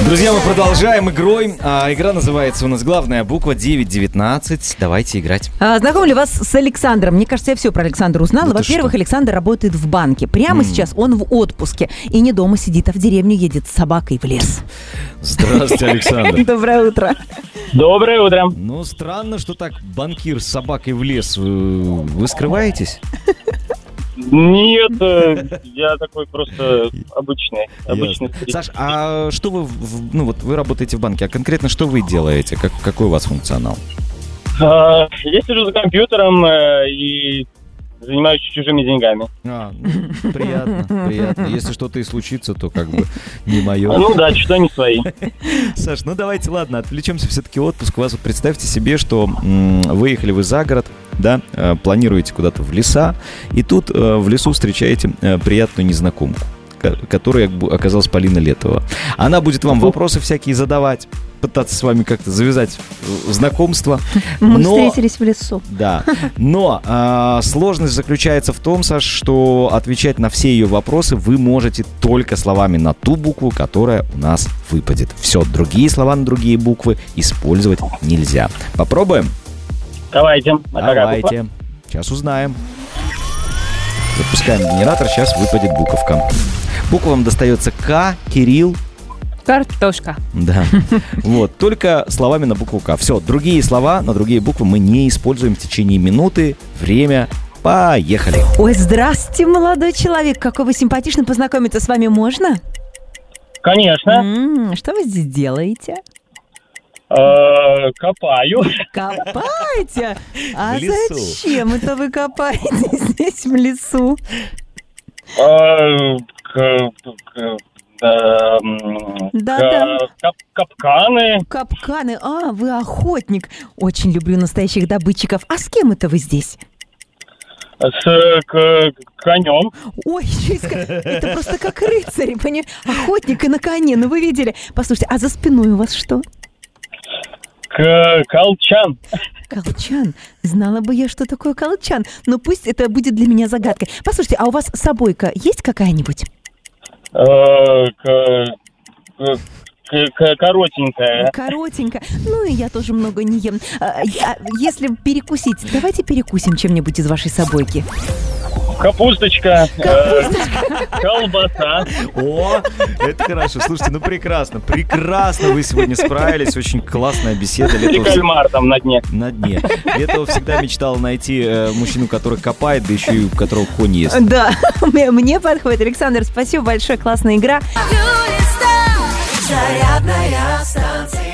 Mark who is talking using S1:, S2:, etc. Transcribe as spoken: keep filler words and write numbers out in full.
S1: Друзья, мы продолжаем игрой. А, игра называется у нас «Главная буква», девять девятнадцать. Давайте играть.
S2: А, знакомлю ли вас с Александром? Мне кажется, я все про Александра узнала.
S1: Ну,
S2: Во-первых,
S1: что?
S2: Александр работает в банке. Прямо mm. сейчас он в отпуске. И не дома сидит, а в деревню едет с собакой в лес.
S1: Здравствуйте, Александр.
S2: Доброе утро.
S3: Доброе утро.
S1: Ну, странно, что так банкир с собакой в лес. Вы, вы скрываетесь?
S3: Нет, я такой просто обычный. обычный
S1: Саш, а что вы, в, ну вот вы работаете в банке, а конкретно что вы делаете? Как, какой у вас функционал?
S3: Я сижу за компьютером и занимаюсь чужими деньгами.
S1: А, ну, приятно, приятно. Если что-то и случится, то как бы не мое.
S3: Ну да, что они свои.
S1: Саш, ну давайте, ладно, отвлечемся все-таки отпуск. У вас вот представьте себе, что м, выехали вы за город, да, э, планируете куда-то в леса, и тут э, в лесу встречаете э, приятную незнакомку, ко- которая оказалась Полина Летова. Она будет вам вопросы всякие задавать, пытаться с вами как-то завязать знакомство.
S2: Мы
S1: но...
S2: встретились в лесу.
S1: Да, но э, сложность заключается в том, Саш, что отвечать на все ее вопросы вы можете только словами на ту букву, которая у нас выпадет. Все, другие слова на другие буквы использовать нельзя. Попробуем?
S3: Давайте.
S1: Давайте. Сейчас узнаем. Запускаем генератор, сейчас выпадет буковка. Буква вам достается К, Кирилл.
S4: Картошка.
S1: Да. Вот, только словами на букву К. Все, другие слова на другие буквы мы не используем в течение минуты. Время. Поехали.
S2: Ой, здрасте, молодой человек. Какой вы симпатичный. Познакомиться с вами можно?
S3: Конечно.
S2: М-м, что вы здесь делаете?
S3: Копаю.
S2: Копаете? А
S1: В лесу.
S2: зачем это вы копаете здесь в лесу? Да-да.
S3: Капканы.
S2: Капканы. А, вы охотник. Очень люблю настоящих добытчиков. А с кем это вы здесь?
S3: С к, конем.
S2: Ой, это просто как рыцарь, понимаете? Охотник и на коне. Ну, вы видели. Послушайте, а за спиной у вас что?
S3: К, колчан.
S2: Колчан. Знала бы я, что такое колчан. Но пусть это будет для меня загадкой. Послушайте, а у вас собойка есть какая-нибудь?
S3: Коротенькая.
S2: Коротенькая. Ну, и я тоже много не ем. А, я, если перекусить, давайте перекусим чем-нибудь из вашей собойки.
S3: Капусточка.
S2: Капусточка.
S3: Колбаса.
S1: О, это хорошо. Слушайте, ну прекрасно. Прекрасно вы сегодня справились. Очень классная беседа.
S3: И кальмар там на дне.
S1: На дне. Летова всегда мечтала найти э, мужчину, который копает, да еще и у которого конь есть.
S2: Да, мне подходит. Александр, спасибо большое. Классная игра.
S5: Зарядная станция.